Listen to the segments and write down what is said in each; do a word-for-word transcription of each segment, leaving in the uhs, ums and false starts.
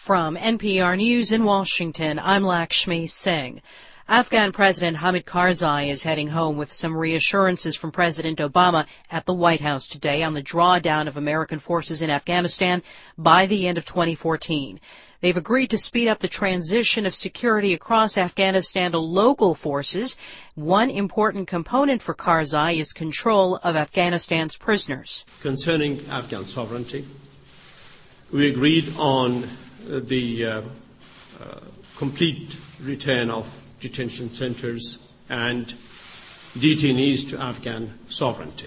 From N P R News in Washington, I'm Lakshmi Singh. Afghan President Hamid Karzai is heading home with some reassurances from President Obama at the White House today on the drawdown of American forces in Afghanistan by the end of twenty fourteen. They've agreed to speed up the transition of security across Afghanistan to local forces. One important component for Karzai is control of Afghanistan's prisoners. Concerning Afghan sovereignty, we agreed on the uh, uh, complete return of detention centers and detainees to Afghan sovereignty,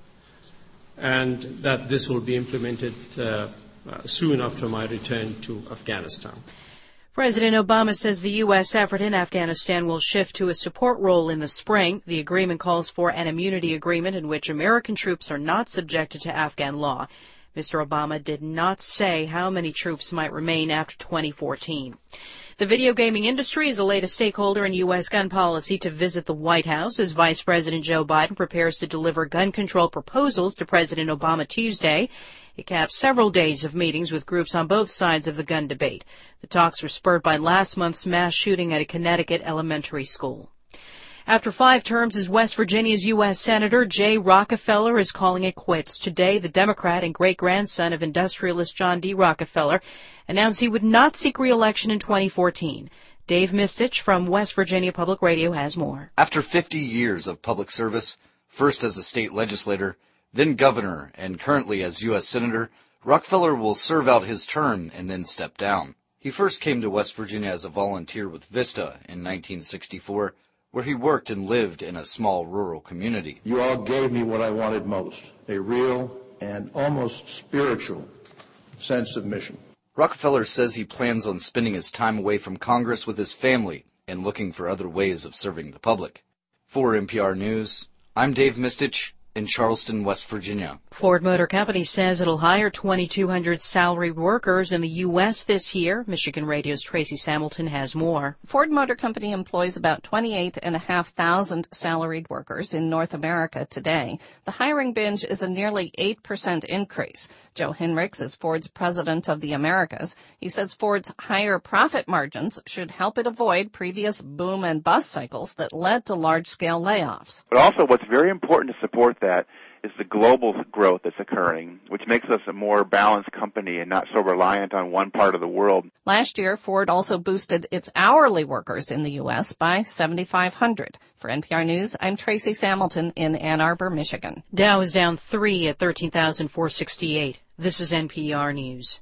and that this will be implemented uh, uh, soon after my return to Afghanistan. President Obama says the U S effort in Afghanistan will shift to a support role in the spring. The agreement calls for an immunity agreement in which American troops are not subjected to Afghan law. Mister Obama did not say how many troops might remain after twenty fourteen. The video gaming industry is the latest stakeholder in U S gun policy to visit the White House as Vice President Joe Biden prepares to deliver gun control proposals to President Obama Tuesday. It caps several days of meetings with groups on both sides of the gun debate. The talks were spurred by last month's mass shooting at a Connecticut elementary school. After five terms as West Virginia's U S Senator, Jay Rockefeller is calling it quits. Today, the Democrat and great-grandson of industrialist John D. Rockefeller announced he would not seek re-election in twenty fourteen. Dave Mistich from West Virginia Public Radio has more. After fifty years of public service, first as a state legislator, then governor, and currently as U S Senator, Rockefeller will serve out his term and then step down. He first came to West Virginia as a volunteer with Vista in nineteen sixty-four, where he worked and lived in a small rural community. You all gave me what I wanted most, a real and almost spiritual sense of mission. Rockefeller says he plans on spending his time away from Congress with his family and looking for other ways of serving the public. For N P R News, I'm Dave Mistich in Charleston, West Virginia. Ford Motor Company says it'll hire twenty-two hundred salaried workers in the U S this year. Michigan Radio's Tracy Samilton has more. Ford Motor Company employs about twenty-eight thousand five hundred salaried workers in North America today. The hiring binge is a nearly eight percent increase. Joe Henricks is Ford's president of the Americas. He says Ford's higher profit margins should help it avoid previous boom and bust cycles that led to large-scale layoffs. But also what's very important to support that is the global growth that's occurring, which makes us a more balanced company and not so reliant on one part of the world. Last year, Ford also boosted its hourly workers in the U S by seven thousand five hundred. For N P R News, I'm Tracy Samilton in Ann Arbor, Michigan. Dow is down three at thirteen thousand four hundred sixty-eight. This is N P R News.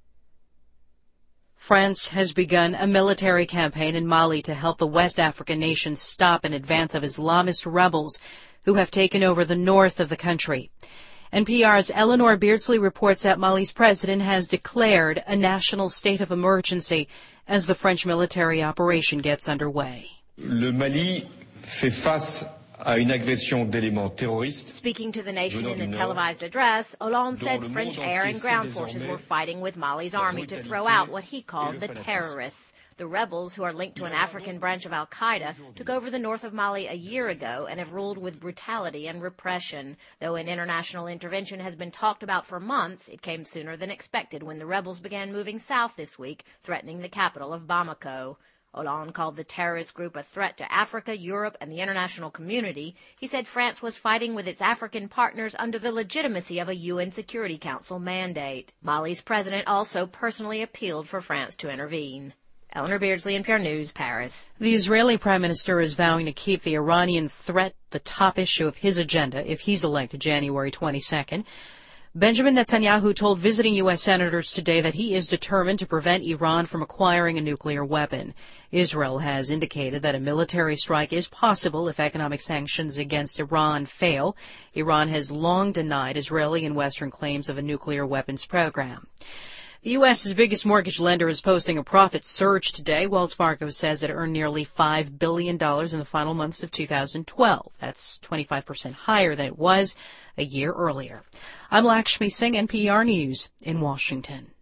France has begun a military campaign in Mali to help the West African nation stop an advance of Islamist rebels who have taken over the north of the country. N P R's Eleanor Beardsley reports that Mali's president has declared a national state of emergency as the French military operation gets underway. Le Mali fait face à une agression d'éléments terroristes. Speaking to the nation in a televised address, Hollande said French air and ground forces were fighting with Mali's army to throw out what he called the terrorists. The rebels, who are linked to an African branch of al-Qaeda, took over the north of Mali a year ago and have ruled with brutality and repression. Though an international intervention has been talked about for months, it came sooner than expected when the rebels began moving south this week, threatening the capital of Bamako. Hollande called the terrorist group a threat to Africa, Europe, and the international community. He said France was fighting with its African partners under the legitimacy of a U N Security Council mandate. Mali's president also personally appealed for France to intervene. Eleanor Beardsley, N P R News, Paris. The Israeli prime minister is vowing to keep the Iranian threat the top issue of his agenda if he's elected January twenty-second. Benjamin Netanyahu told visiting U S senators today that he is determined to prevent Iran from acquiring a nuclear weapon. Israel has indicated that a military strike is possible if economic sanctions against Iran fail. Iran has long denied Israeli and Western claims of a nuclear weapons program. The U S's biggest mortgage lender is posting a profit surge today. Wells Fargo says it earned nearly five billion dollars in the final months of two thousand twelve. That's twenty-five percent higher than it was a year earlier. I'm Lakshmi Singh, N P R News in Washington.